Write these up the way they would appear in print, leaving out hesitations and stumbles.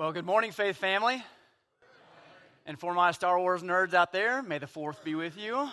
Well, good morning, Faith family. And for my Star Wars nerds out there, may the 4th be with you.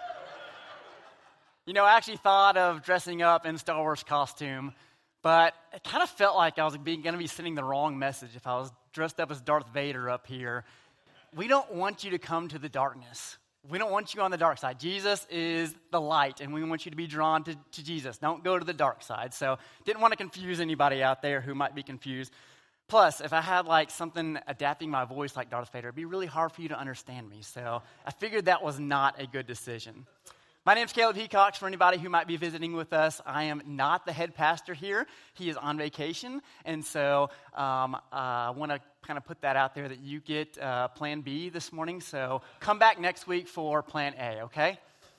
You know, I actually thought of dressing up in Star Wars costume, but it kind of felt like I was going to be sending the wrong message if I was dressed up as Darth Vader up here. We don't want you to come to the darkness. We don't want you on the dark side. Jesus is the light, and we want you to be drawn to Jesus. Don't go to the dark side. So didn't want to confuse anybody out there who might be confused. Plus, if I had like something adapting my voice like Darth Vader, it'd be really hard for you to understand me. So I figured that was not a good decision. My name's Caleb Hecox. For anybody who might be visiting with us, I am not the head pastor here. He is on vacation. And so I want to kind of put that out there that you get Plan B this morning. So come back next week for Plan A, okay?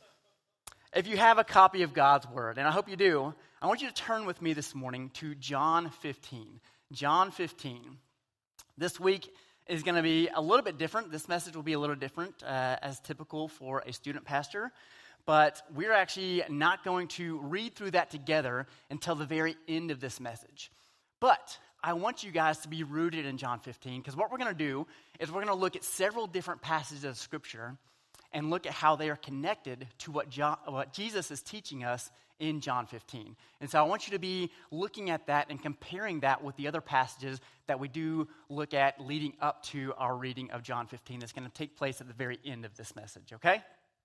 If you have a copy of God's Word, and I hope you do, I want you to turn with me this morning to John 15. John 15. This week is going to be a little bit different. This message will be a little different as typical for a student pastor. But we're actually not going to read through that together until the very end of this message. But I want you guys to be rooted in John 15, because what we're going to do is we're going to look at several different passages of Scripture and look at how they are connected to what Jesus is teaching us in John 15. And so I want you to be looking at that and comparing that with the other passages that we do look at leading up to our reading of John 15 that's going to take place at the very end of this message, okay?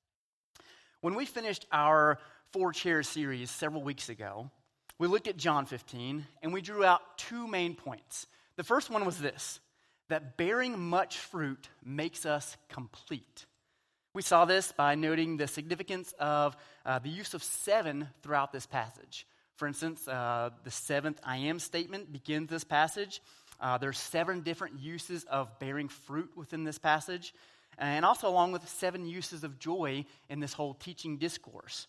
When we finished our 4 Chairs series several weeks ago, we looked at John 15 and we drew out 2 main points. The first one was this, that bearing much fruit makes us complete. We saw this by noting the significance of the use of 7 throughout this passage. For instance, the 7th I am statement begins this passage. There's 7 different uses of bearing fruit within this passage, and also along with 7 uses of joy in this whole teaching discourse.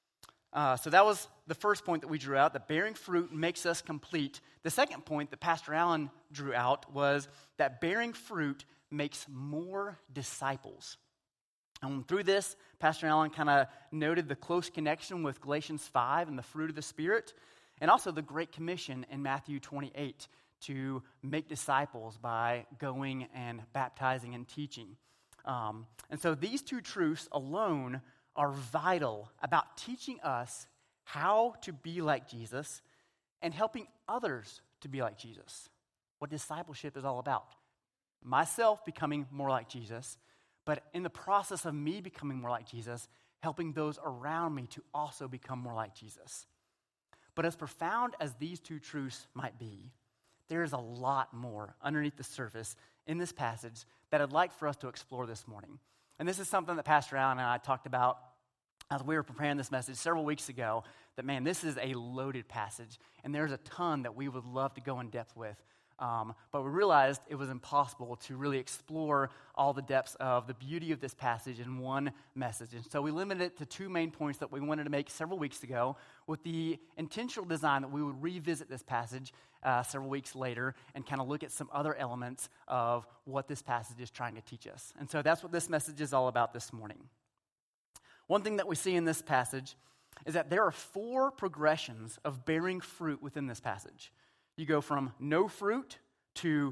So that was the first point that we drew out, that bearing fruit makes us complete. The second point that Pastor Allen drew out was that bearing fruit makes more disciples. And through this, Pastor Allen kind of noted the close connection with Galatians 5 and the fruit of the Spirit, and also the Great Commission in Matthew 28 to make disciples by going and baptizing and teaching. And so these 2 truths alone are vital about teaching us how to be like Jesus and helping others to be like Jesus. What discipleship is all about. Myself becoming more like Jesus, but in the process of me becoming more like Jesus, helping those around me to also become more like Jesus. But as profound as these 2 truths might be, there is a lot more underneath the surface in this passage that I'd like for us to explore this morning. And this is something that Pastor Allen and I talked about as we were preparing this message several weeks ago, that, man, this is a loaded passage, and there's a ton that we would love to go in depth with. But we realized it was impossible to really explore all the depths of the beauty of this passage in one message. And so we limited it to 2 main points that we wanted to make several weeks ago with the intentional design that we would revisit this passage several weeks later and kind of look at some other elements of what this passage is trying to teach us. And so that's what this message is all about this morning. One thing that we see in this passage is that there are 4 progressions of bearing fruit within this passage. You go from no fruit to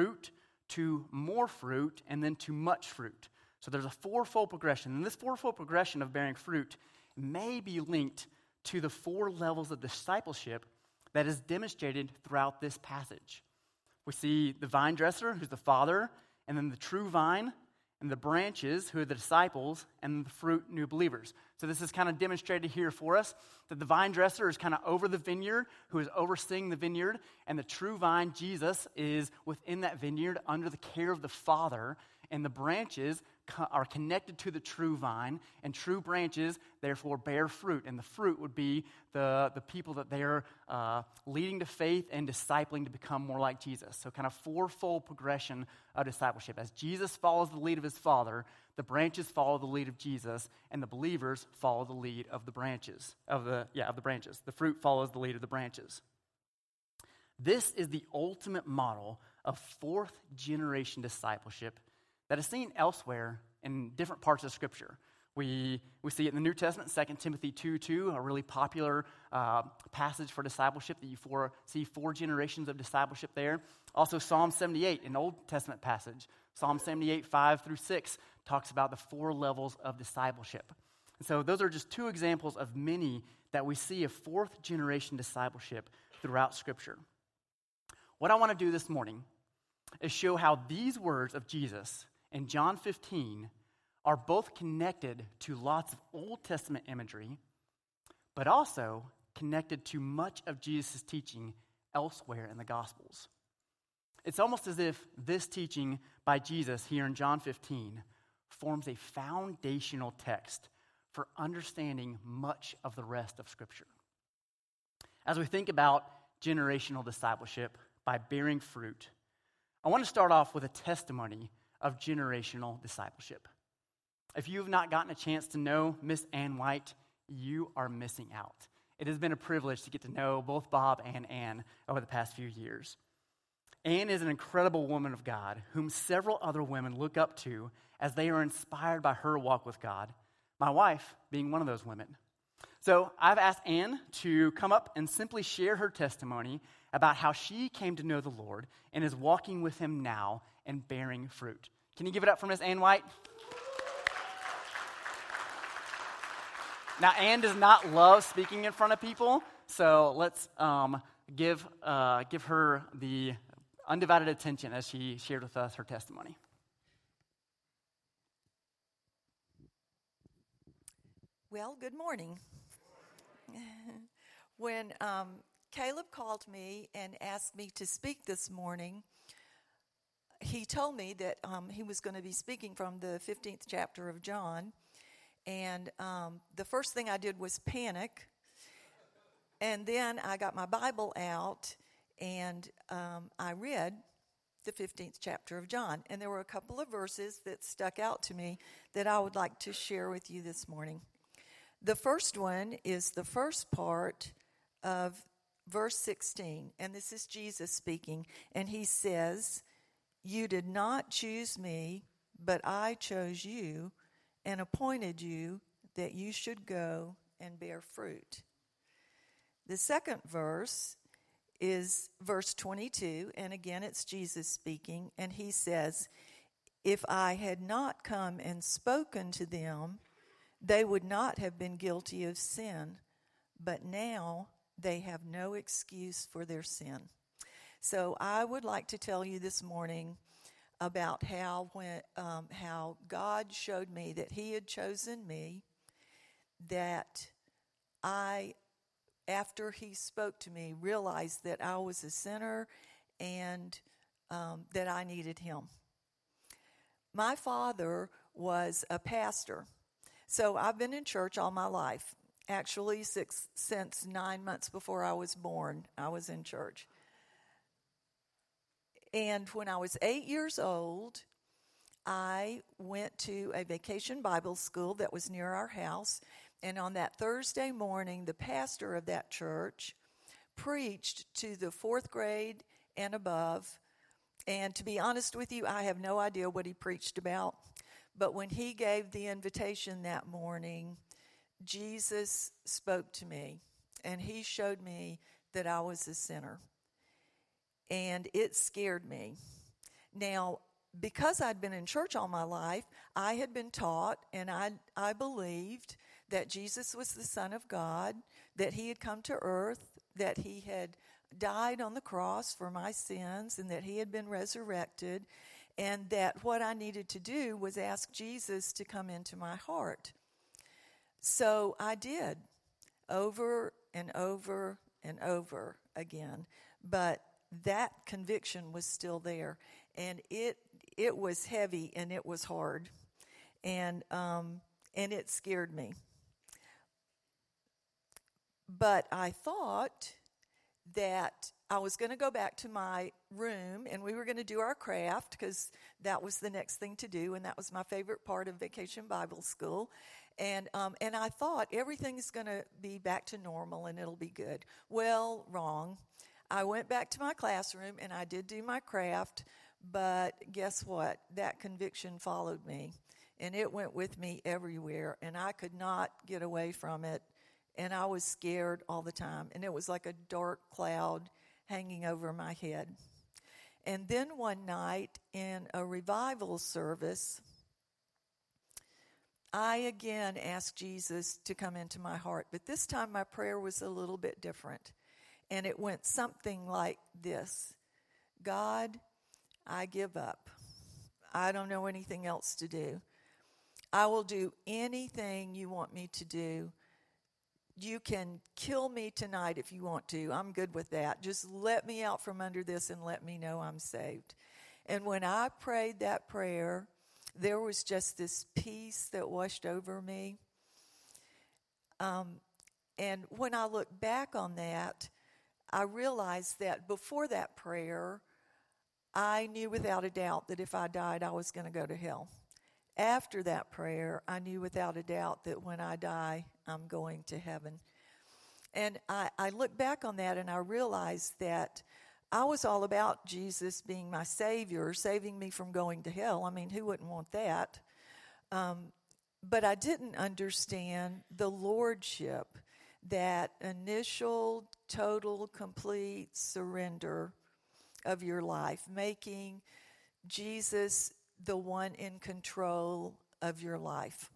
more fruit, and then to much fruit. So there's a 4-fold progression. And this 4-fold progression of bearing fruit may be linked to the 4 levels of discipleship that is demonstrated throughout this passage. We see the vine dresser, who's the Father, and then the true vine, and the branches, who are the disciples, and the fruit, new believers. So this is kind of demonstrated here for us, that the vine dresser is kind of over the vineyard, who is overseeing the vineyard, and the true vine, Jesus, is within that vineyard under the care of the Father, and the branches are connected to the true vine, and true branches, therefore, bear fruit, and the fruit would be the people that they're leading to faith and discipling to become more like Jesus. So kind of 4-fold progression of discipleship. As Jesus follows the lead of his Father, the branches follow the lead of Jesus, and the believers follow the lead of the branches, of the branches. The fruit follows the lead of the branches. This is the ultimate model of 4th-generation discipleship that is seen elsewhere in different parts of Scripture. We see it in the New Testament, 2 Timothy 2:2, a really popular passage for discipleship that you see 4 generations of discipleship there. Also Psalm 78, an Old Testament passage. Psalm 78, 5-6 talks about the 4 levels of discipleship. And so those are just 2 examples of many that we see of 4th generation discipleship throughout Scripture. What I want to do this morning is show how these words of Jesus in John 15 are both connected to lots of Old Testament imagery, but also connected to much of Jesus' teaching elsewhere in the Gospels. It's almost as if this teaching by Jesus here in John 15 forms a foundational text for understanding much of the rest of Scripture. As we think about generational discipleship by bearing fruit, I want to start off with a testimony of generational discipleship. If you have not gotten a chance to know Miss Ann White, you are missing out. It has been a privilege to get to know both Bob and Ann over the past few years. Ann is an incredible woman of God whom several other women look up to as they are inspired by her walk with God, my wife being one of those women. So I've asked Ann to come up and simply share her testimony about how she came to know the Lord and is walking with Him now and bearing fruit. Can you give it up for Miss Ann White? Now, Ann does not love speaking in front of people, so let's give her the undivided attention as she shared with us her testimony. Well, good morning. When Caleb called me and asked me to speak this morning, he told me that he was going to be speaking from the 15th chapter of John. And the first thing I did was panic. And then I got my Bible out and I read the 15th chapter of John. And there were a couple of verses that stuck out to me that I would like to share with you this morning. The first one is the first part of verse 16. And this is Jesus speaking. And he says, "You did not choose me, but I chose you and appointed you that you should go and bear fruit." The second verse is verse 22, and again it's Jesus speaking, and he says, "If I had not come and spoken to them, they would not have been guilty of sin, but now they have no excuse for their sin." So I would like to tell you this morning about how God showed me that He had chosen me, that I, after He spoke to me, realized that I was a sinner and that I needed Him. My father was a pastor, so I've been in church all my life. Actually, since 9 months before I was born, I was in church. And when I was 8 years old, I went to a vacation Bible school that was near our house. And on that Thursday morning, the pastor of that church preached to the 4th grade and above. And to be honest with you, I have no idea what he preached about. But when he gave the invitation that morning, Jesus spoke to me. And he showed me that I was a sinner. And it scared me. Now, because I'd been in church all my life, I had been taught, and I believed that Jesus was the Son of God, that He had come to earth, that He had died on the cross for my sins, and that He had been resurrected, and that what I needed to do was ask Jesus to come into my heart. So I did, over and over and over again. But that conviction was still there, and it was heavy and it was hard, and it scared me. But I thought that I was going to go back to my room and we were going to do our craft, because that was the next thing to do, and that was my favorite part of Vacation Bible School. And I thought everything's going to be back to normal and it'll be good. Well, wrong. I went back to my classroom and I did do my craft, but guess what? That conviction followed me. and it went with me everywhere, and I could not get away from it, and I was scared all the time, and it was like a dark cloud hanging over my head. And then one night in a revival service, I again asked Jesus to come into my heart, but this time my prayer was a little bit different, and it went something like this: God, I give up. I don't know anything else to do. I will do anything you want me to do. You can kill me tonight if you want to. I'm good with that. Just let me out from under this and let me know I'm saved. And when I prayed that prayer, there was just this peace that washed over me. And when I look back on that, I realized that before that prayer, I knew without a doubt that if I died, I was going to go to hell. After that prayer, I knew without a doubt that when I die, I'm going to heaven. And I look back on that and I realized that I was all about Jesus being my Savior, saving me from going to hell. I mean, who wouldn't want that? But I didn't understand the lordship, that initial, total, complete surrender of your life, making Jesus the one in control of your life.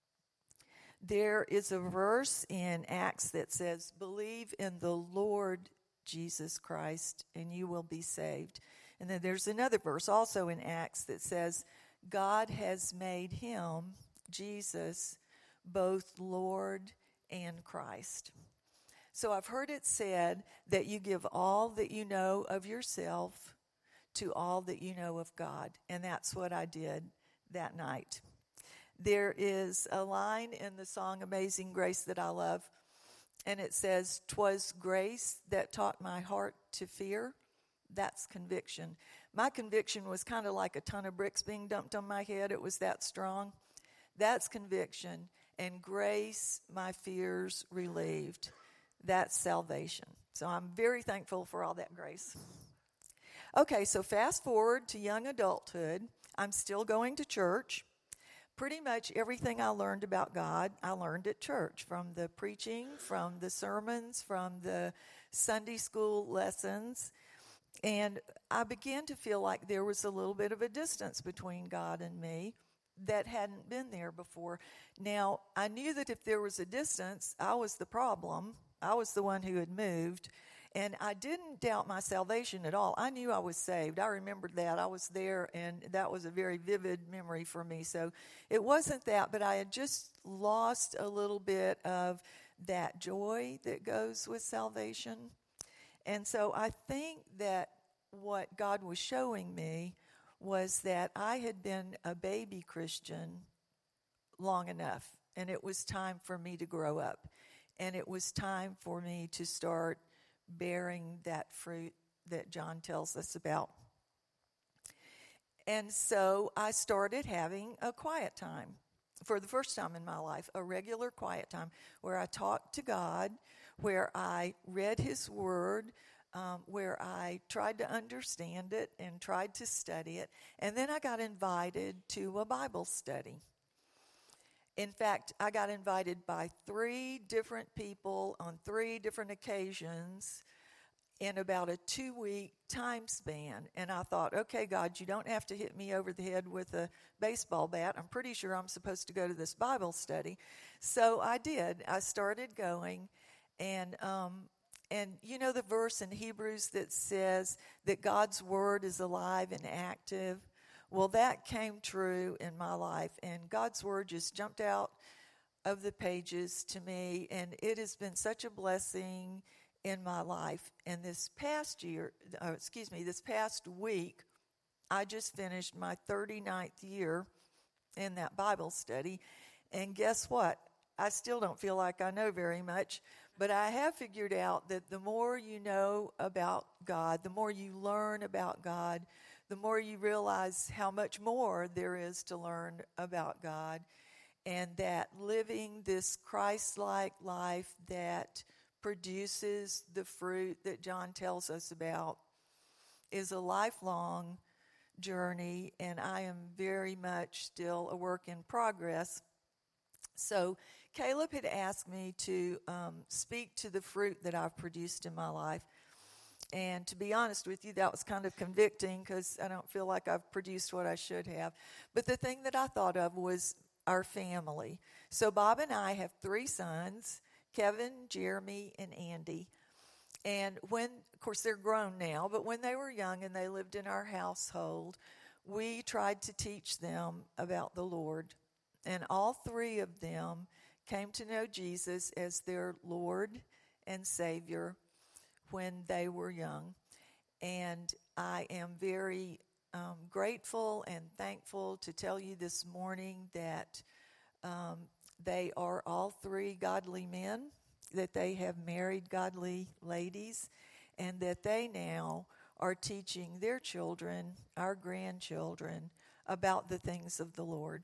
There is a verse in Acts that says, "Believe in the Lord Jesus Christ and you will be saved." And then there's another verse also in Acts that says, "God has made him," Jesus, "both Lord and Christ." So I've heard it said that you give all that you know of yourself to all that you know of God. And that's what I did that night. There is a line in the song Amazing Grace that I love, and it says, "'Twas grace that taught my heart to fear." That's conviction. My conviction was kind of like a ton of bricks being dumped on my head. It was that strong. That's conviction. And grace, my fears relieved. That's salvation. So I'm very thankful for all that grace. Okay, so fast forward to young adulthood. I'm still going to church. Pretty much everything I learned about God, I learned at church, from the preaching, from the sermons, from the Sunday school lessons. And I began to feel like there was a little bit of a distance between God and me that hadn't been there before. Now, I knew that if there was a distance, I was the problem. I was the one who had moved. And I didn't doubt my salvation at all. I knew I was saved. I remembered that. I was there, and that was a very vivid memory for me. So it wasn't that, but I had just lost a little bit of that joy that goes with salvation. And so I think that what God was showing me was that I had been a baby Christian long enough, and it was time for me to grow up. And it was time for me to start bearing that fruit that John tells us about. And so I started having a quiet time for the first time in my life, a regular quiet time where I talked to God, where I read his word, where I tried to understand it and tried to study it. And then I got invited to a Bible study. In fact, I got invited by 3 different people on 3 different occasions in about a 2-week time span. And I thought, okay, God, you don't have to hit me over the head with a baseball bat. I'm pretty sure I'm supposed to go to this Bible study. So I did. I started going. And you know the verse in Hebrews that says that God's word is alive and active? Well, that came true in my life, and God's word just jumped out of the pages to me, and it has been such a blessing in my life. And this past week, I just finished my 39th year in that Bible study, and guess what? I still don't feel like I know very much, but I have figured out that the more you know about God, the more you learn about God, the more you realize how much more there is to learn about God, and that living this Christ-like life that produces the fruit that John tells us about is a lifelong journey, and I am very much still a work in progress. So Caleb had asked me to speak to the fruit that I've produced in my life. And to be honest with you, that was kind of convicting because I don't feel like I've produced what I should have. But the thing that I thought of was our family. So Bob and I have 3 sons, Kevin, Jeremy, and Andy. And when, of course, they're grown now, but when they were young and they lived in our household, we tried to teach them about the Lord. And all 3 of them came to know Jesus as their Lord and Savior when they were young. And I am very grateful and thankful to tell you this morning that they are all 3 godly men, that they have married godly ladies, and that they now are teaching their children, our grandchildren, about the things of the Lord.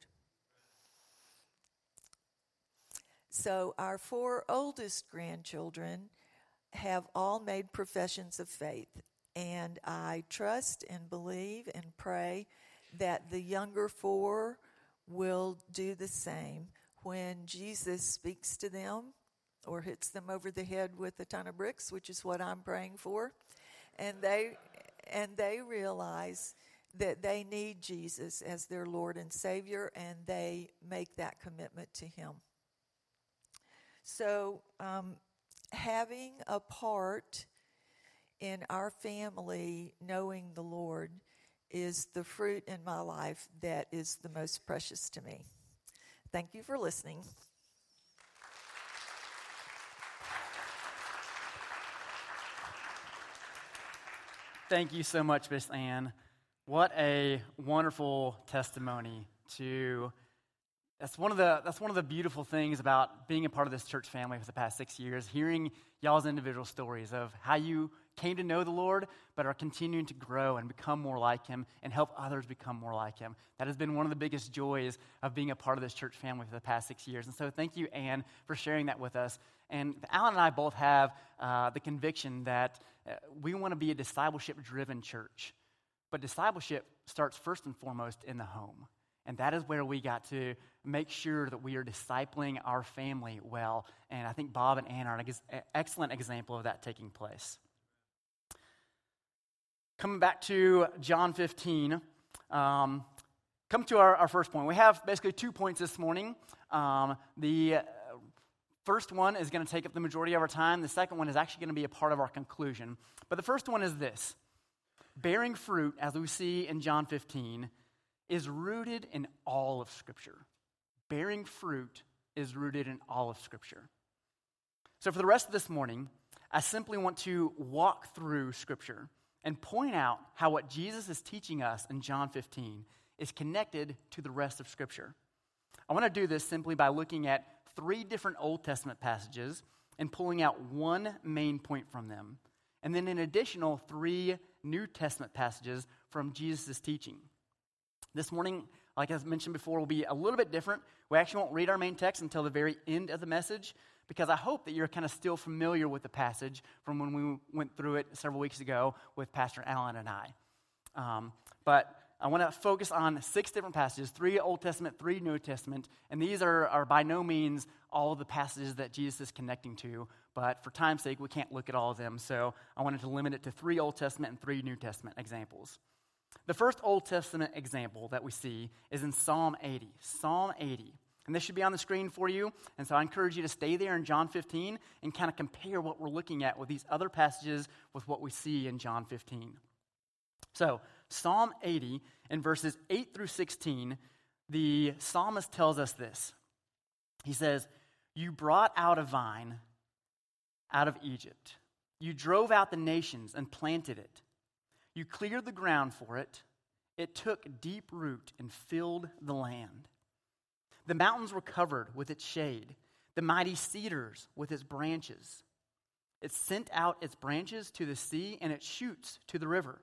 So our 4 oldest grandchildren have all made professions of faith, and I trust and believe and pray that the younger 4 will do the same when Jesus speaks to them or hits them over the head with a ton of bricks, which is what I'm praying for, and they realize that they need Jesus as their Lord and Savior, and they make that commitment to Him. So, having a part in our family knowing the Lord is the fruit in my life that is the most precious to me. Thank you for listening. Thank you so much, Miss Ann. What a wonderful testimony to. That's one of the beautiful things about being a part of this church family for the past 6 years, hearing y'all's individual stories of how you came to know the Lord, but are continuing to grow and become more like Him and help others become more like Him. That has been one of the biggest joys of being a part of this church family for the past 6 years. And so thank you, Ann, for sharing that with us. And Alan and I both have the conviction that we want to be a discipleship-driven church. But discipleship starts first and foremost in the home. And that is where we got to make sure that we are discipling our family well. And I think Bob and Ann are an excellent example of that taking place. Coming back to John 15, come to our first point. We have basically 2 points this morning. The first one is going to take up the majority of our time. The second one is actually going to be a part of our conclusion. But the first one is this. Bearing fruit, as we see in John 15, is rooted in all of Scripture. Bearing fruit is rooted in all of Scripture. So for the rest of this morning, I simply want to walk through Scripture and point out how what Jesus is teaching us in John 15 is connected to the rest of Scripture. I want to do this simply by looking at 3 different Old Testament passages and pulling out one main point from them, and then an additional 3 New Testament passages from Jesus' teaching. This morning, like I mentioned before, will be a little bit different. We actually won't read our main text until the very end of the message, because I hope that you're kind of still familiar with the passage from when we went through it several weeks ago with Pastor Allen and I. But I want to focus on 6 different passages, 3 Old Testament, 3 New Testament, and these are by no means all of the passages that Jesus is connecting to, but for time's sake, we can't look at all of them, so I wanted to limit it to 3 Old Testament and 3 New Testament examples. The first Old Testament example that we see is in Psalm 80. Psalm 80. And this should be on the screen for you. And so I encourage you to stay there in John 15 and kind of compare what we're looking at with these other passages with what we see in John 15. So Psalm 80 in verses 8 through 16, the psalmist tells us this. He says, "You brought out a vine out of Egypt. You drove out the nations and planted it. You cleared the ground for it. It took deep root and filled the land. The mountains were covered with its shade, the mighty cedars with its branches. It sent out its branches to the sea and its shoots to the river.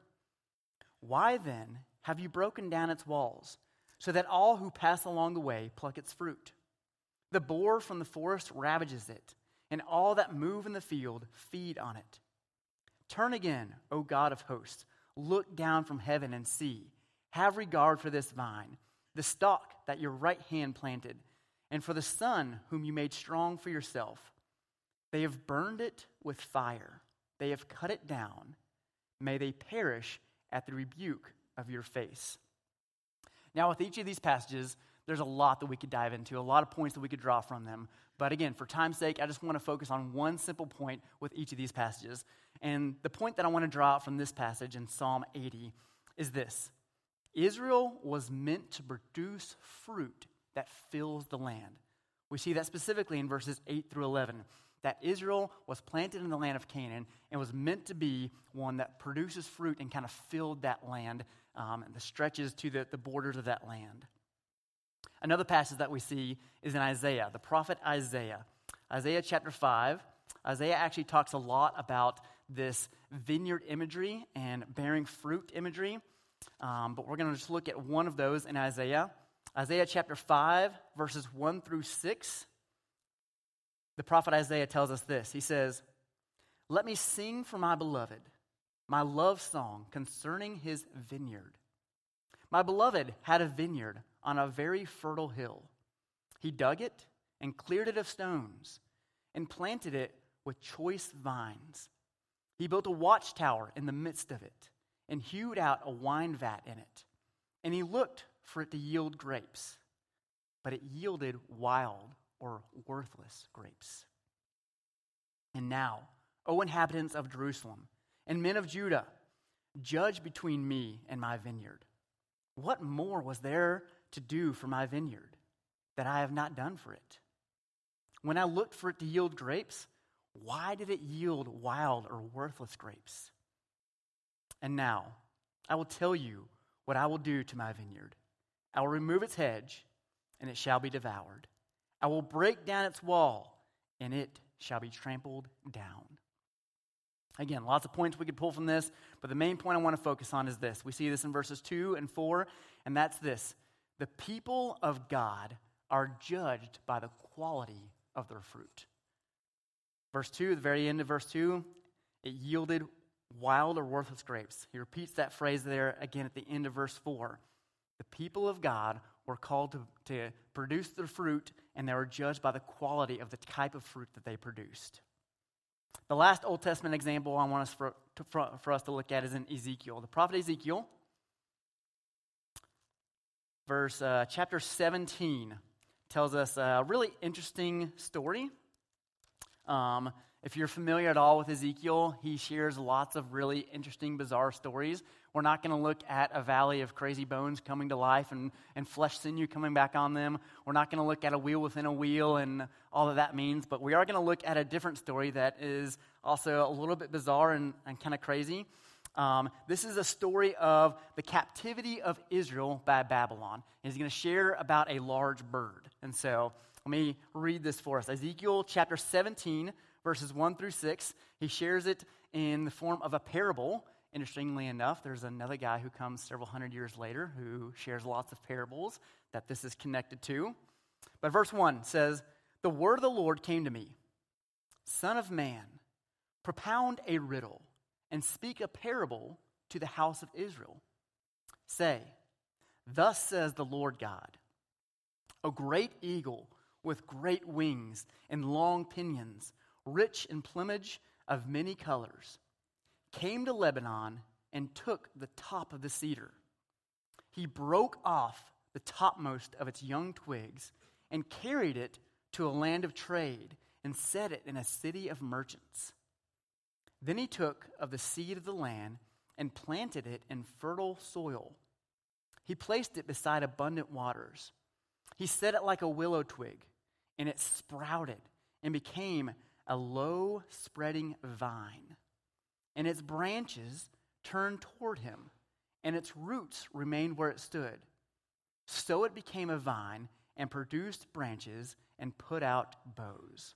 Why then have you broken down its walls, so that all who pass along the way pluck its fruit? The boar from the forest ravages it, and all that move in the field feed on it. Turn again, O God of hosts. Look down from heaven and see. Have regard for this vine, the stalk that your right hand planted, and for the son whom you made strong for yourself. They have burned it with fire. They have cut it down. May they perish at the rebuke of your face." Now, with each of these passages, there's a lot that we could dive into, a lot of points that we could draw from them. But again, for time's sake, I just want to focus on one simple point with each of these passages. And the point that I want to draw out from this passage in Psalm 80 is this: Israel was meant to produce fruit that fills the land. We see that specifically in verses 8 through 11, that Israel was planted in the land of Canaan and was meant to be one that produces fruit and kind of filled that land and the stretches to the borders of that land. Another passage that we see is in Isaiah, the prophet Isaiah. Isaiah chapter 5, Isaiah actually talks a lot about this vineyard imagery and bearing fruit imagery. But we're going to just look at one of those in Isaiah. Isaiah chapter 5, verses 1 through 6. The prophet Isaiah tells us this. He says, "Let me sing for my beloved, my love song concerning his vineyard. My beloved had a vineyard on a very fertile hill. He dug it and cleared it of stones and planted it with choice vines. He built a watchtower in the midst of it and hewed out a wine vat in it. And he looked for it to yield grapes, but it yielded wild or worthless grapes. And now, O inhabitants of Jerusalem and men of Judah, judge between me and my vineyard. What more was there to do for my vineyard that I have not done for it? When I looked for it to yield grapes, why did it yield wild or worthless grapes? And now, I will tell you what I will do to my vineyard. I will remove its hedge, and it shall be devoured. I will break down its wall, and it shall be trampled down." Again, lots of points we could pull from this, but the main point I want to focus on is this. We see this in verses 2 and 4, and that's this: the people of God are judged by the quality of their fruit. Verse 2, the very end of verse 2, it yielded wild or worthless grapes. He repeats that phrase there again at the end of verse 4. The people of God were called to produce their fruit, and they were judged by the quality of the type of fruit that they produced. The last Old Testament example I want us for us to look at is in Ezekiel. The prophet Ezekiel, chapter 17, tells us a really interesting story. If you're familiar at all with Ezekiel, he shares lots of really interesting, bizarre stories. We're not going to look at a valley of crazy bones coming to life and flesh sinew coming back on them. We're not going to look at a wheel within a wheel and all that means. But we are going to look at a different story that is also a little bit bizarre and kind of crazy. This is a story of the captivity of Israel by Babylon. And he's going to share about a large bird. And so let me read this for us. Ezekiel chapter 17, verses 1 through 6. He shares it in the form of a parable. Interestingly enough, there's another guy who comes several hundred years later who shares lots of parables that this is connected to. But verse 1 says, "The word of the Lord came to me, Son of man, propound a riddle and speak a parable to the house of Israel. Say, thus says the Lord God, a great eagle with great wings and long pinions, rich in plumage of many colors, came to Lebanon and took the top of the cedar. He broke off the topmost of its young twigs and carried it to a land of trade and set it in a city of merchants. Then he took of the seed of the land and planted it in fertile soil. He placed it beside abundant waters. He set it like a willow twig, and it sprouted and became a low spreading vine. And its branches turned toward him, and its roots remained where it stood. So it became a vine and produced branches and put out boughs."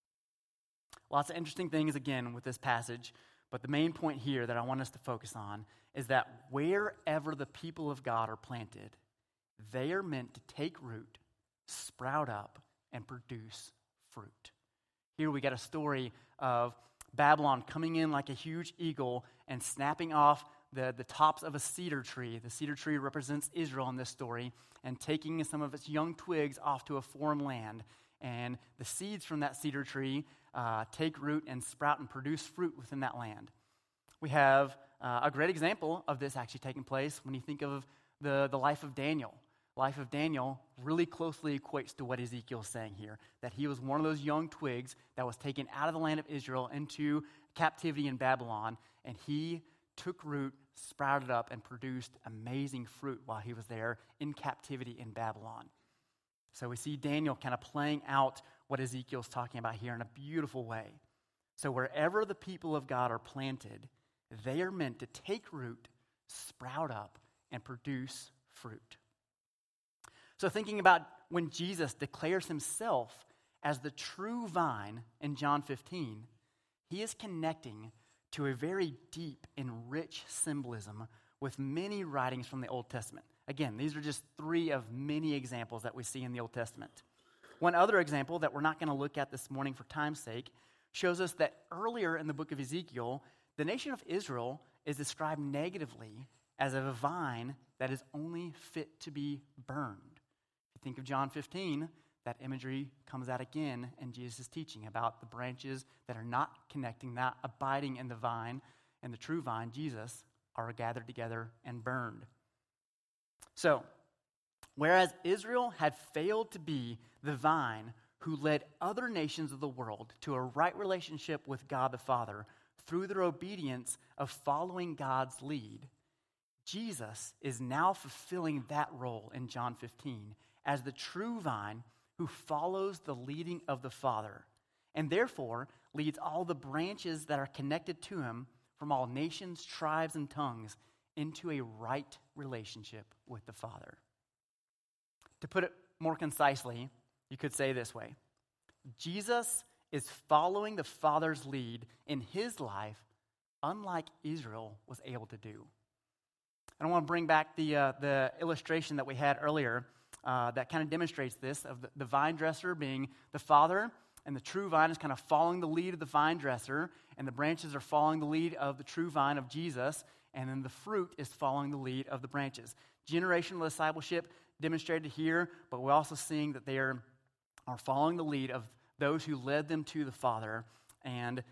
Lots of interesting things again with this passage, but the main point here that I want us to focus on is that wherever the people of God are planted, they are meant to take root, sprout up, and produce fruit. Here we got a story of Babylon coming in like a huge eagle and snapping off the tops of a cedar tree. The cedar tree represents Israel in this story, and taking some of its young twigs off to a foreign land. And the seeds from that cedar tree take root and sprout and produce fruit within that land. We have a great example of this actually taking place when you think of the life of Daniel. Life of Daniel really closely equates to what Ezekiel is saying here, that he was one of those young twigs that was taken out of the land of Israel into captivity in Babylon, and he took root, sprouted up, and produced amazing fruit while he was there in captivity in Babylon. So we see Daniel kind of playing out what Ezekiel's talking about here in a beautiful way. So wherever the people of God are planted, they are meant to take root, sprout up, and produce fruit. So thinking about when Jesus declares himself as the true vine in John 15, he is connecting to a very deep and rich symbolism with many writings from the Old Testament. Again, these are just 3 of many examples that we see in the Old Testament. One other example that we're not going to look at this morning for time's sake shows us that earlier in the book of Ezekiel, the nation of Israel is described negatively as a vine that is only fit to be burned. If you think of John 15, that imagery comes out again in Jesus' teaching about the branches that are not connecting, not abiding in the vine, and the true vine, Jesus, are gathered together and burned. So, whereas Israel had failed to be the vine who led other nations of the world to a right relationship with God the Father through their obedience of following God's lead, Jesus is now fulfilling that role in John 15 as the true vine who follows the leading of the Father, and therefore leads all the branches that are connected to him from all nations, tribes, and tongues into a right relationship with the Father. To put it more concisely, you could say this way: Jesus is following the Father's lead in his life, unlike Israel was able to do. I want to bring back the illustration that we had earlier that kind of demonstrates this, of the vine dresser being the Father, and the true vine is kind of following the lead of the vine dresser, and the branches are following the lead of the true vine of Jesus, and then the fruit is following the lead of the branches. Generational discipleship demonstrated here, but we're also seeing that they are following the lead of those who led them to the Father and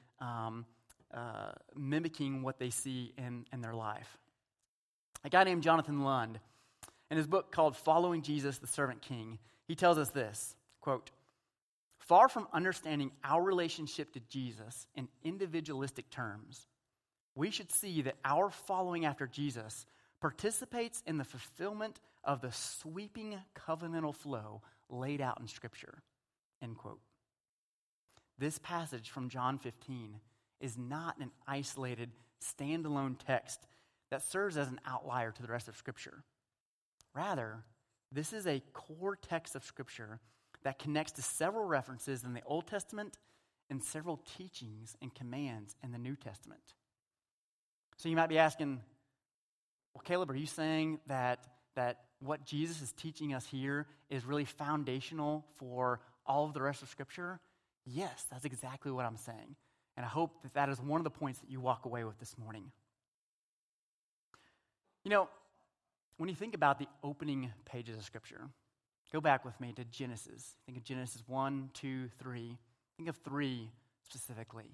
mimicking what they see in their life. A guy named Jonathan Lund, in his book called Following Jesus, the Servant King, he tells us this, quote, "Far from understanding our relationship to Jesus in individualistic terms, we should see that our following after Jesus participates in the fulfillment of the sweeping covenantal flow laid out in Scripture," end quote. This passage from John 15 is not an isolated, standalone text that serves as an outlier to the rest of Scripture. Rather, this is a core text of Scripture that connects to several references in the Old Testament and several teachings and commands in the New Testament. So you might be asking, well, Caleb, are you saying that what Jesus is teaching us here is really foundational for all of the rest of Scripture? Yes, that's exactly what I'm saying. And I hope that is one of the points that you walk away with this morning. You know, when you think about the opening pages of Scripture, go back with me to Genesis. Think of Genesis 1, 2, 3. Think of 3 specifically.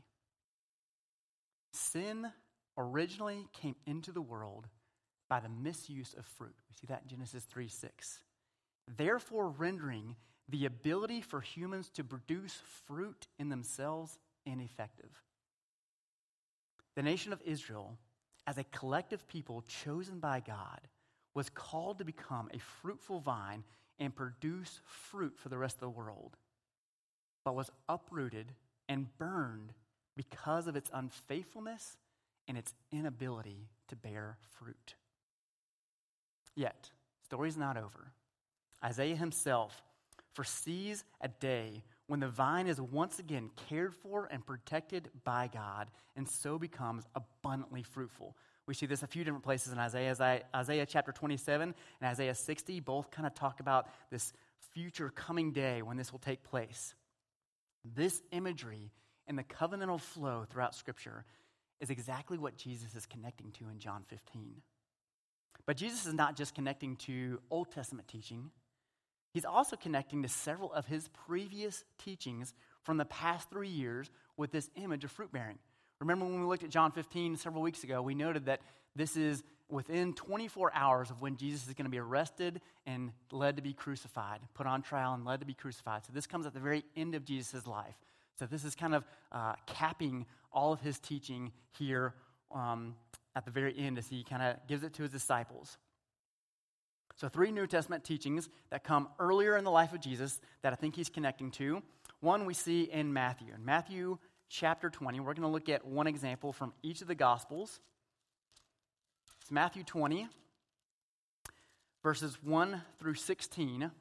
Sin originally came into the world by the misuse of fruit. We see that in Genesis 3:6. Therefore rendering the ability for humans to produce fruit in themselves ineffective. The nation of Israel, as a collective people chosen by God, was called to become a fruitful vine and produce fruit for the rest of the world, but was uprooted and burned because of its unfaithfulness and its inability to bear fruit. Yet, the story's not over. Isaiah himself foresees a day when the vine is once again cared for and protected by God and so becomes abundantly fruitful. We see this a few different places in Isaiah. Isaiah chapter 27 and Isaiah 60 both kind of talk about this future coming day when this will take place. This imagery and the covenantal flow throughout Scripture is exactly what Jesus is connecting to in John 15. But Jesus is not just connecting to Old Testament teaching. He's also connecting to several of his previous teachings from the past 3 years with this image of fruit bearing. Remember when we looked at John 15 several weeks ago, we noted that this is within 24 hours of when Jesus is going to be arrested and led to be crucified, put on trial and led to be crucified. So this comes at the very end of Jesus' life. So this is kind of capping all of his teaching here at the very end as he kind of gives it to his disciples. So 3 New Testament teachings that come earlier in the life of Jesus that I think he's connecting to. One we see in Matthew. In Matthew chapter 20, we're going to look at one example from each of the Gospels. It's Matthew 20, verses 1 through 16. It's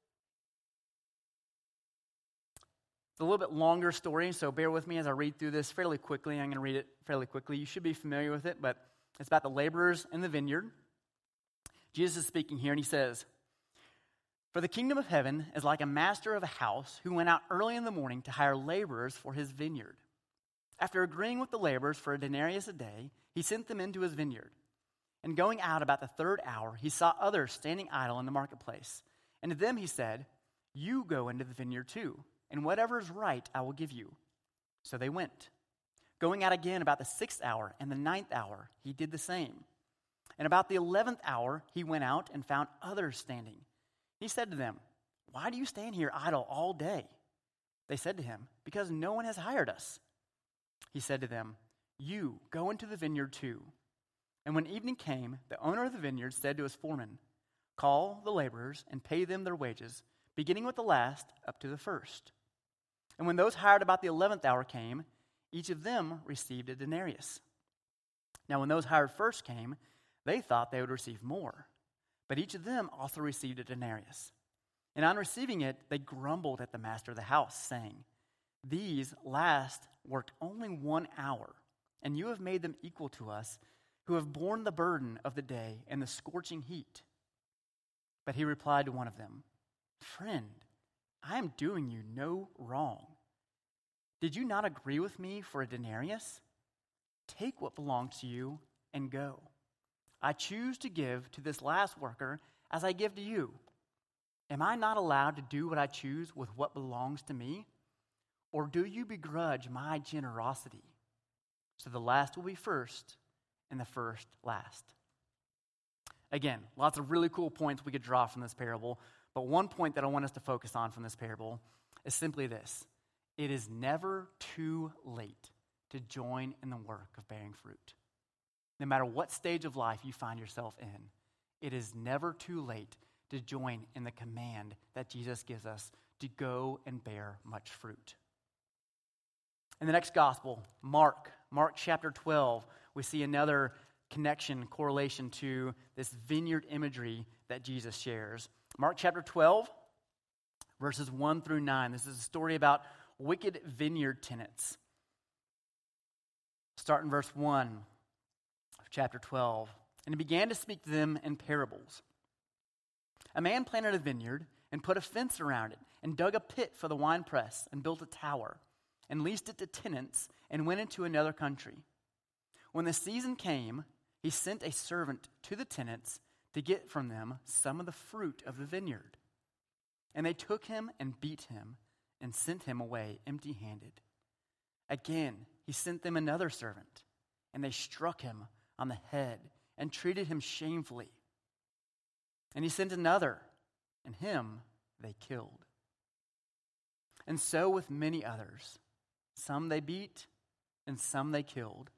a little bit longer story, so bear with me as I read through this fairly quickly. I'm going to read it fairly quickly. You should be familiar with it, but it's about the laborers in the vineyard. Jesus is speaking here, and he says, "For the kingdom of heaven is like a master of a house who went out early in the morning to hire laborers for his vineyard. After agreeing with the laborers for a denarius a day, he sent them into his vineyard. And going out about the 3rd hour, he saw others standing idle in the marketplace. And to them he said, 'You go into the vineyard too, and whatever is right I will give you.' So they went. Going out again about the 6th hour and the 9th hour, he did the same. And about the 11th hour, he went out and found others standing. He said to them, 'Why do you stand here idle all day?' They said to him, 'Because no one has hired us.' He said to them, 'You go into the vineyard too.' And when evening came, the owner of the vineyard said to his foreman, 'Call the laborers and pay them their wages, beginning with the last up to the first.' And when those hired about the 11th hour came, each of them received a denarius. Now when those hired first came, they thought they would receive more, but each of them also received a denarius. And on receiving it, they grumbled at the master of the house, saying, 'These last worked only 1 hour, and you have made them equal to us, who have borne the burden of the day and the scorching heat.' But he replied to one of them, 'Friend, I am doing you no wrong. Did you not agree with me for a denarius? Take what belongs to you and go. I choose to give to this last worker as I give to you. Am I not allowed to do what I choose with what belongs to me? Or do you begrudge my generosity? So the last will be first, and the first last.'" Again, lots of really cool points we could draw from this parable, but one point that I want us to focus on from this parable is simply this: it is never too late to join in the work of bearing fruit. No matter what stage of life you find yourself in, it is never too late to join in the command that Jesus gives us to go and bear much fruit. In the next gospel, Mark chapter 12, we see another correlation to this vineyard imagery that Jesus shares. Mark chapter 12, verses 1 through 9. This is a story about wicked vineyard tenants. Start in verse 1 of chapter 12. "And he began to speak to them in parables. A man planted a vineyard and put a fence around it and dug a pit for the winepress and built a tower and leased it to tenants and went into another country. When the season came, he sent a servant to the tenants to get from them some of the fruit of the vineyard. And they took him and beat him and sent him away empty-handed. Again, he sent them another servant, and they struck him on the head and treated him shamefully. And he sent another, and him they killed. And so with many others, some they beat, and some they killed.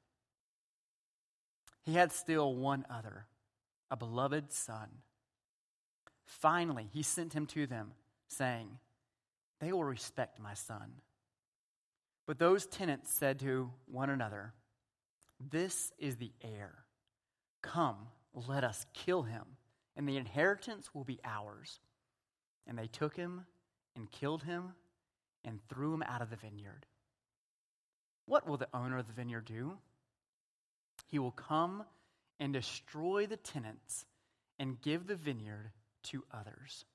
He had still one other, a beloved son. Finally, he sent him to them, saying, 'They will respect my son.' But those tenants said to one another, 'This is the heir. Come, let us kill him, and the inheritance will be ours.' And they took him and killed him and threw him out of the vineyard. What will the owner of the vineyard do? He will come and destroy the tenants and give the vineyard to others."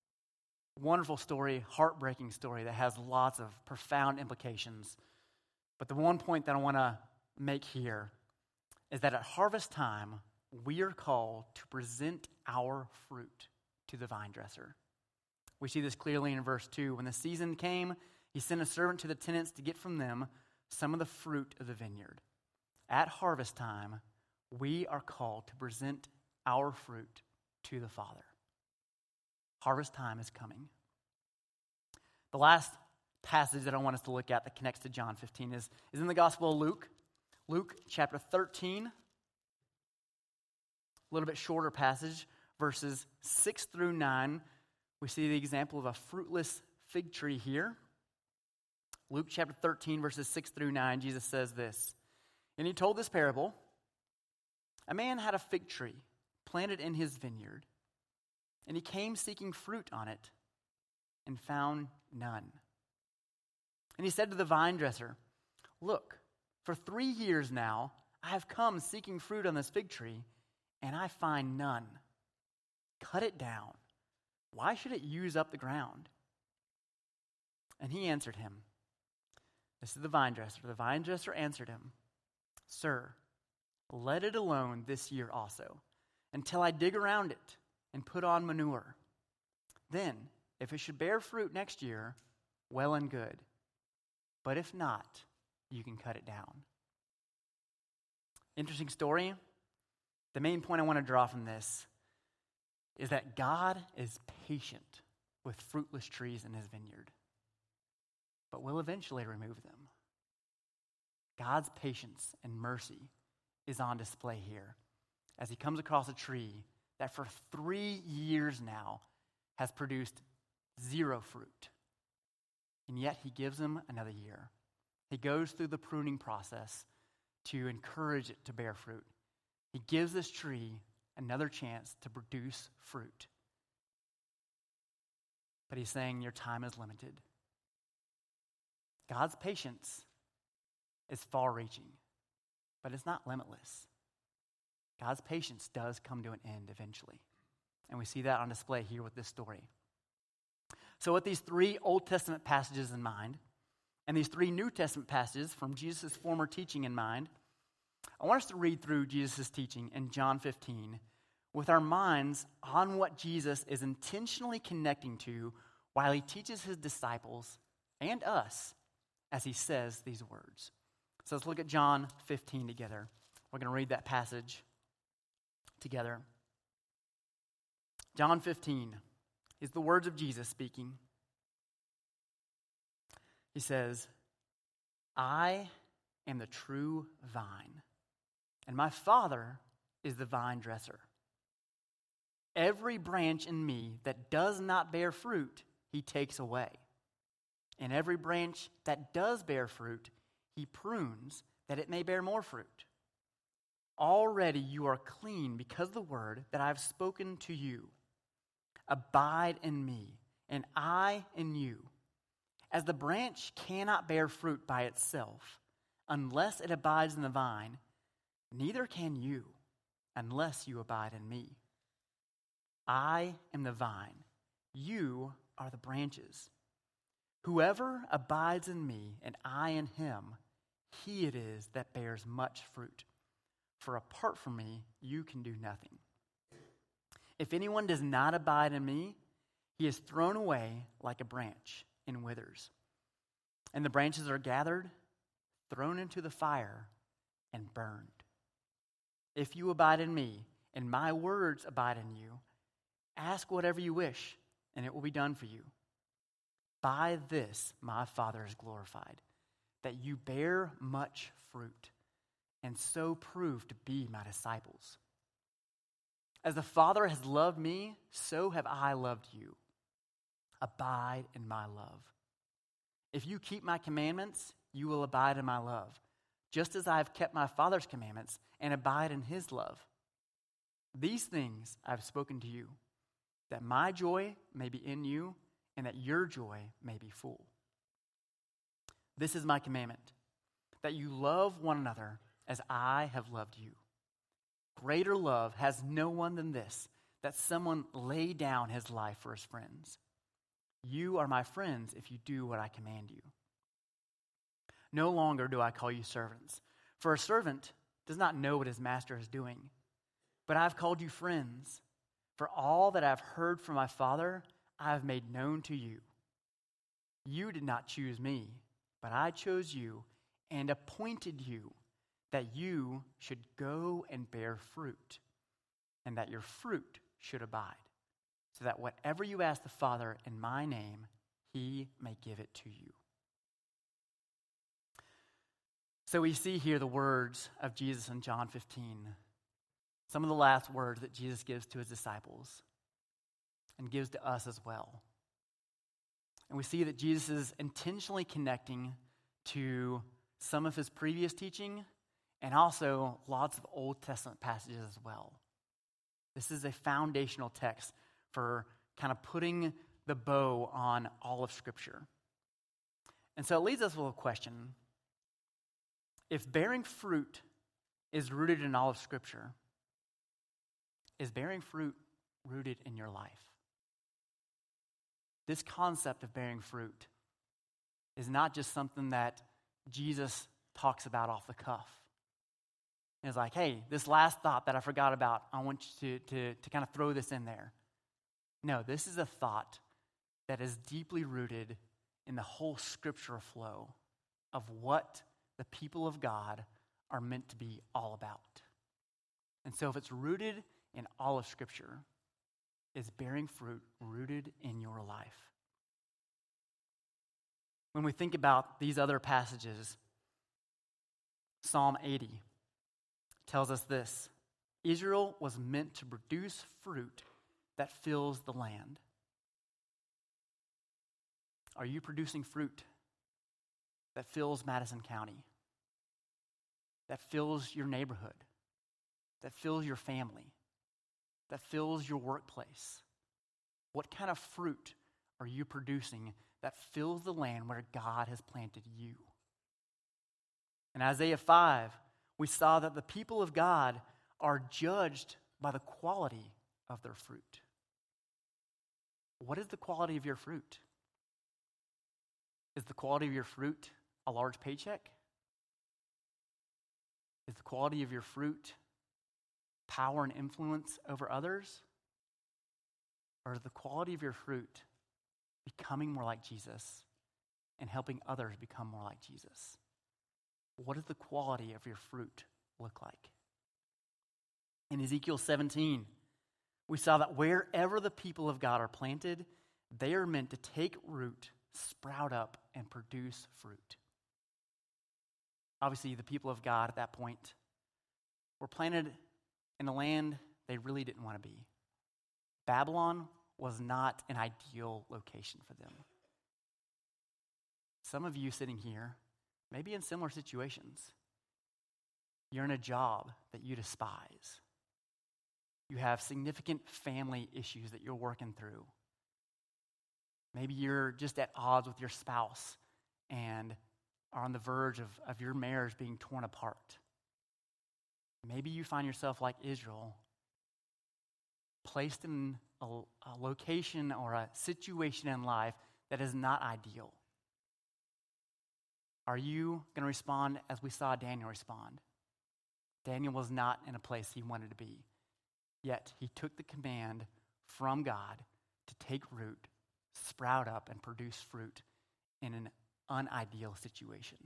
Wonderful story, heartbreaking story that has lots of profound implications. But the one point that I want to make here is that at harvest time, we are called to present our fruit to the vine dresser. We see this clearly in verse 2. When the season came, he sent a servant to the tenants to get from them some of the fruit of the vineyard. At harvest time, we are called to present our fruit to the Father. Harvest time is coming. The last passage that I want us to look at that connects to John 15 is in the Gospel of Luke. Luke chapter 13, a little bit shorter passage, verses 6 through 9. We see the example of a fruitless fig tree here. Luke chapter 13, verses 6 through 9, Jesus says this, "And he told this parable, a man had a fig tree planted in his vineyard, and he came seeking fruit on it and found none. And he said to the vine dresser, 'Look, for 3 years now I have come seeking fruit on this fig tree, and I find none. Cut it down. Why should it use up the ground?' And he answered him," this is the vine dresser. "The vine dresser answered him, 'Sir, let it alone this year also, until I dig around it and put on manure. Then, if it should bear fruit next year, well and good. But if not, you can cut it down.'" Interesting story. The main point I want to draw from this is that God is patient with fruitless trees in his vineyard, but will eventually remove them. God's patience and mercy is on display here as he comes across a tree that for 3 years now has produced 0 fruit. And yet he gives him another year. He goes through the pruning process to encourage it to bear fruit. He gives this tree another chance to produce fruit. But he's saying your time is limited. God's patience is far-reaching, but it's not limitless. God's patience does come to an end eventually. And we see that on display here with this story. So with these 3 Old Testament passages in mind, and these 3 New Testament passages from Jesus' former teaching in mind, I want us to read through Jesus' teaching in John 15 with our minds on what Jesus is intentionally connecting to while he teaches his disciples and us as he says these words. So let's look at John 15 together. We're going to read that passage together. John 15 is the words of Jesus speaking. He says, "I am the true vine, and my Father is the vine dresser. Every branch in me that does not bear fruit, he takes away. And every branch that does bear fruit, he prunes, that it may bear more fruit. Already you are clean because of the word that I have spoken to you. Abide in me, and I in you. As the branch cannot bear fruit by itself, unless it abides in the vine, neither can you, unless you abide in me. I am the vine, you are the branches. Whoever abides in me, and I in him, he it is that bears much fruit. For apart from me, you can do nothing. If anyone does not abide in me, he is thrown away like a branch and withers. And the branches are gathered, thrown into the fire, and burned. If you abide in me, and my words abide in you, ask whatever you wish, and it will be done for you. By this my Father is glorified, that you bear much fruit, and so prove to be my disciples. As the Father has loved me, so have I loved you. Abide in my love. If you keep my commandments, you will abide in my love, just as I have kept my Father's commandments and abide in his love. These things I have spoken to you, that my joy may be in you, and that your joy may be full. This is my commandment, that you love one another as I have loved you. Greater love has no one than this, that someone lay down his life for his friends. You are my friends if you do what I command you. No longer do I call you servants, for a servant does not know what his master is doing. But I have called you friends, for all that I have heard from my Father I have made known to you. You did not choose me, but I chose you and appointed you that you should go and bear fruit, and that your fruit should abide, so that whatever you ask the Father in my name, he may give it to you. So we see here the words of Jesus in John 15, some of the last words that Jesus gives to his disciples and gives to us as well. And we see that Jesus is intentionally connecting to some of his previous teaching and also lots of Old Testament passages as well. This is a foundational text for kind of putting the bow on all of Scripture. And so it leads us with a question. If bearing fruit is rooted in all of Scripture, is bearing fruit rooted in your life? This concept of bearing fruit is not just something that Jesus talks about off the cuff. It's like, hey, this last thought that I forgot about, I want you to kind of throw this in there. No, this is a thought that is deeply rooted in the whole scriptural flow of what the people of God are meant to be all about. And so if it's rooted in all of Scripture, is bearing fruit rooted in your life? When we think about these other passages, Psalm 80 tells us this: Israel was meant to produce fruit that fills the land. Are you producing fruit that fills Madison County, that fills your neighborhood, that fills your family, that fills your workplace? What kind of fruit are you producing that fills the land where God has planted you? In Isaiah 5, we saw that the people of God are judged by the quality of their fruit. What is the quality of your fruit? Is the quality of your fruit a large paycheck? Is the quality of your fruit power and influence over others? Or is the quality of your fruit becoming more like Jesus and helping others become more like Jesus? What does the quality of your fruit look like? In Ezekiel 17, we saw that wherever the people of God are planted, they are meant to take root, sprout up, and produce fruit. Obviously, the people of God at that point were planted in a land they really didn't want to be. Babylon was not an ideal location for them. Some of you sitting here may be in similar situations. You're in a job that you despise. You have significant family issues that you're working through. Maybe you're just at odds with your spouse and are on the verge of your marriage being torn apart. Maybe you find yourself like Israel, placed in a location or a situation in life that is not ideal. Are you going to respond as we saw Daniel respond? Daniel was not in a place he wanted to be, yet he took the command from God to take root, sprout up, and produce fruit in an unideal situation.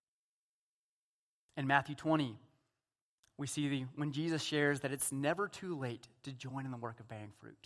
In Matthew 20, we see when Jesus shares that it's never too late to join in the work of bearing fruit.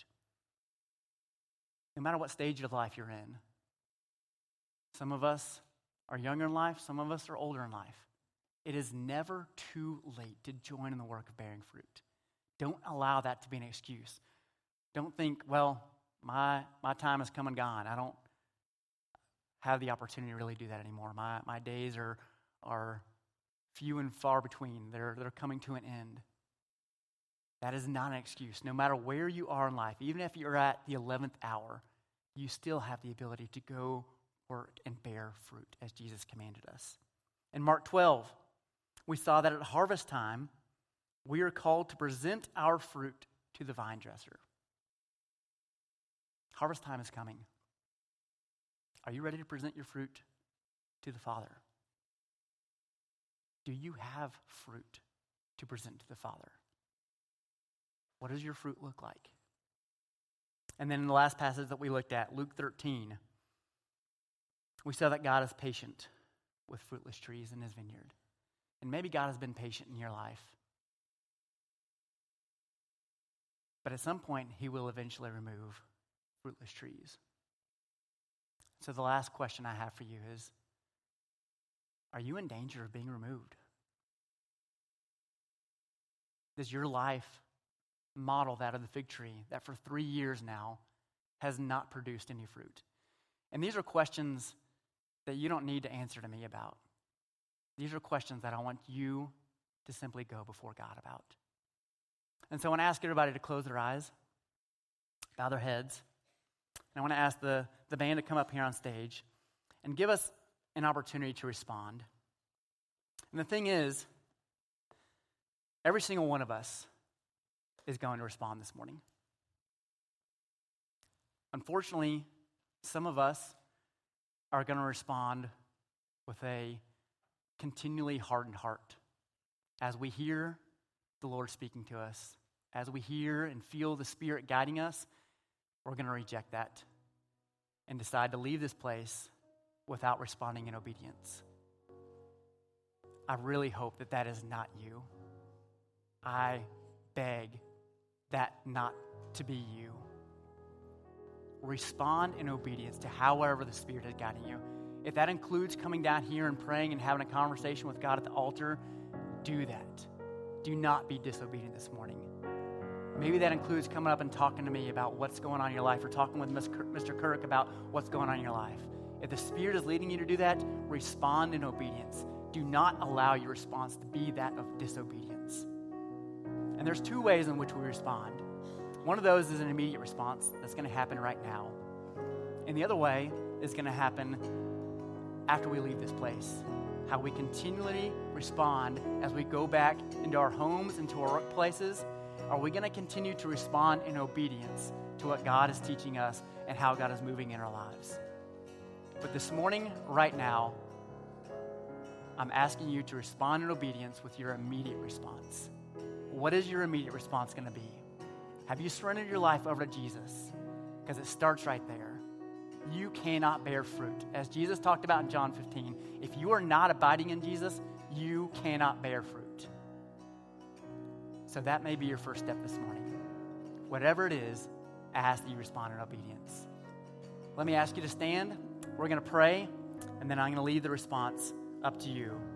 No matter what stage of life you're in. Some of us are younger in life, some of us are older in life. It is never too late to join in the work of bearing fruit. Don't allow that to be an excuse. Don't think, well, my time has come and gone. I don't have the opportunity to really do that anymore. My days are few and far between. They're coming to an end. That is not an excuse. No matter where you are in life, even if you're at the 11th hour, you still have the ability to go work and bear fruit as Jesus commanded us. In Mark 12, we saw that at harvest time, we are called to present our fruit to the vine dresser. Harvest time is coming. Are you ready to present your fruit to the Father? do you have fruit to present to the Father? What does your fruit look like? And then in the last passage that we looked at, Luke 13, we saw that God is patient with fruitless trees in his vineyard. And maybe God has been patient in your life. But at some point, he will eventually remove fruitless trees. So the last question I have for you is, are you in danger of being removed? Does your life model that of the fig tree that for 3 years now has not produced any fruit? And these are questions that you don't need to answer to me about. These are questions that I want you to simply go before God about. And so I want to ask everybody to close their eyes, bow their heads, and I want to ask the band to come up here on stage and give us an opportunity to respond. And the thing is, every single one of us is going to respond this morning. Unfortunately, some of us are going to respond with a continually hardened heart. As we hear the Lord speaking to us, as we hear and feel the Spirit guiding us, we're going to reject that and decide to leave this place without responding in obedience. I really hope that that is not you. I beg that not to be you. Respond in obedience to however the Spirit is guiding you. If that includes coming down here and praying and having a conversation with God at the altar, do that. Do not be disobedient this morning. Maybe that includes coming up and talking to me about what's going on in your life, or talking with Mr. Kirk about what's going on in your life. If the Spirit is leading you to do that, respond in obedience. Do not allow your response to be that of disobedience. And there's two ways in which we respond. One of those is an immediate response that's going to happen right now. And the other way is going to happen after we leave this place. How we continually respond as we go back into our homes, into our workplaces. Are we going to continue to respond in obedience to what God is teaching us and how God is moving in our lives? But this morning, right now, I'm asking you to respond in obedience with your immediate response. What is your immediate response going to be? Have you surrendered your life over to Jesus? Because it starts right there. You cannot bear fruit. As Jesus talked about in John 15, if you are not abiding in Jesus, you cannot bear fruit. So that may be your first step this morning. Whatever it is, ask that you respond in obedience. Let me ask you to stand. We're going to pray, and then I'm going to leave the response up to you.